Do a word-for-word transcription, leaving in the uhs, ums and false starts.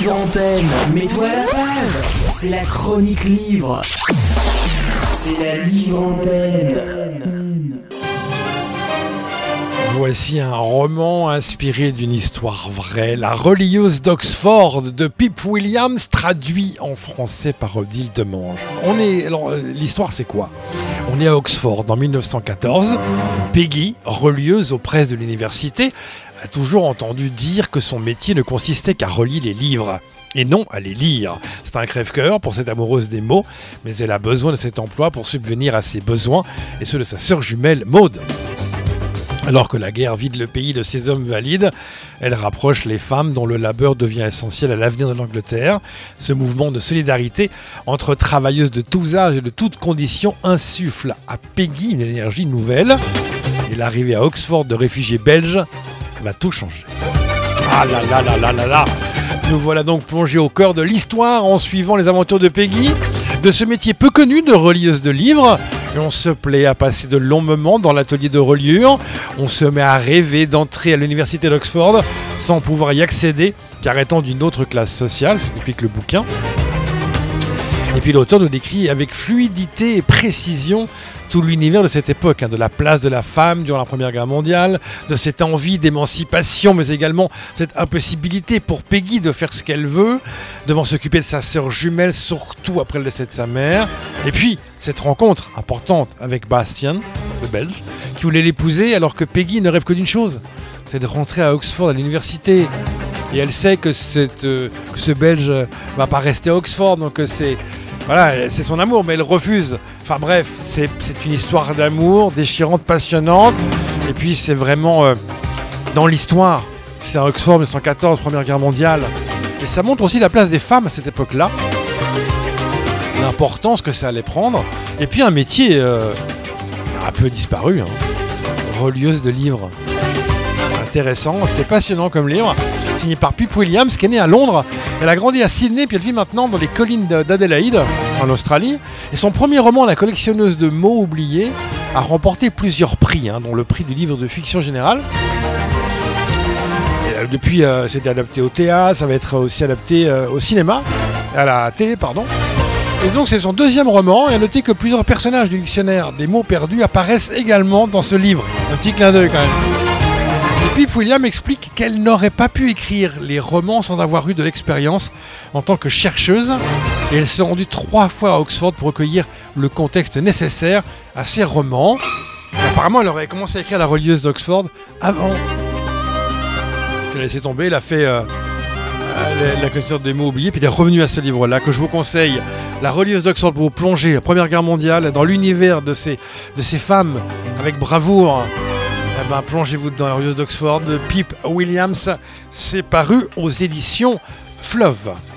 Livre Antenne, mets-toi à la page. C'est la chronique livre. C'est la Livre Antenne. Voici un roman inspiré d'une histoire vraie, La relieuse d'Oxford de Pip Williams, traduit en français par Odile Demange. On est, alors, l'histoire c'est quoi ? On est à Oxford en mille neuf cent quatorze. Peggy, relieuse aux presses de l'université, a toujours entendu dire que son métier ne consistait qu'à relier les livres. Et non, à les lire. C'est un crève-cœur pour cette amoureuse des mots, mais elle a besoin de cet emploi pour subvenir à ses besoins et ceux de sa sœur jumelle Maud. Alors que la guerre vide le pays de ses hommes valides, elle rapproche les femmes dont le labeur devient essentiel à l'avenir de l'Angleterre. Ce mouvement de solidarité entre travailleuses de tous âges et de toutes conditions insuffle à Peggy une énergie nouvelle. Et l'arrivée à Oxford de réfugiés belges va tout changer. Ah là là là là là là. Nous voilà donc plongés au cœur de l'histoire en suivant les aventures de Peggy, de ce métier peu connu de relieuse de livres. Et on se plaît à passer de longs moments dans l'atelier de reliure. On se met à rêver d'entrer à l'université d'Oxford sans pouvoir y accéder, car étant d'une autre classe sociale, ce qu'explique le bouquin. Et puis l'auteur nous décrit avec fluidité et précision tout l'univers de cette époque, hein, de la place de la femme durant la Première Guerre mondiale, de cette envie d'émancipation, mais également cette impossibilité pour Peggy de faire ce qu'elle veut, devant s'occuper de sa sœur jumelle, surtout après le décès de sa mère. Et puis, cette rencontre importante avec Bastien, le Belge, qui voulait l'épouser alors que Peggy ne rêve que d'une chose, c'est de rentrer à Oxford à l'université. Et elle sait que, cette, euh, que ce Belge ne va pas rester à Oxford, donc c'est... Voilà, c'est son amour, mais elle refuse. Enfin bref, c'est, c'est une histoire d'amour déchirante, passionnante. Et puis c'est vraiment euh, dans l'histoire. C'est à Oxford, mille neuf cent quatorze, Première Guerre mondiale. Et ça montre aussi la place des femmes à cette époque-là. L'importance que ça allait prendre. Et puis un métier euh, un peu disparu. Hein. Relieuse de livres. C'est intéressant, c'est passionnant comme livre. Signé par Pip Williams, qui est née à Londres. Elle a grandi à Sydney, puis elle vit maintenant dans les collines d'Adélaïde, en Australie. Et son premier roman, La collectionneuse de mots oubliés, a remporté plusieurs prix, hein, dont le prix du livre de fiction générale. Et, euh, depuis, euh, c'était adapté au théâtre, ça va être aussi adapté euh, au cinéma, à la télé, pardon. Et donc c'est son deuxième roman, et à noter que plusieurs personnages du dictionnaire des mots perdus apparaissent également dans ce livre. Un petit clin d'œil quand même. Et Pip Williams explique qu'elle n'aurait pas pu écrire les romans sans avoir eu de l'expérience en tant que chercheuse. Et elle s'est rendue trois fois à Oxford pour recueillir le contexte nécessaire à ses romans. Et apparemment, elle aurait commencé à écrire La relieuse d'Oxford avant qu'elle a laissé tomber. Elle a fait euh, la collection des mots oubliés, puis elle est revenue à ce livre-là que je vous conseille. La relieuse d'Oxford pour vous plonger la Première Guerre mondiale dans l'univers de ces, de ces femmes avec bravoure. Eh ben, plongez-vous dans La relieuse d'Oxford de Pip Williams. C'est paru aux éditions Fleuve.